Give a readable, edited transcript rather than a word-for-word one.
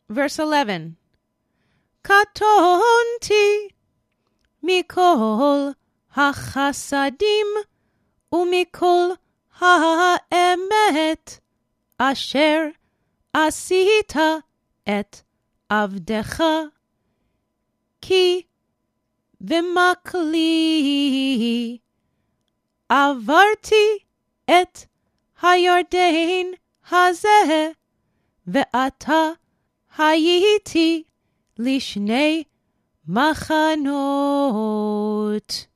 Verse 11. קטונתי מכל החסדים ומכל האמת אשר עשית את עבדך, כי במקלי עברתי את הירדן הזה, ועתה הייתי לשני מחנות.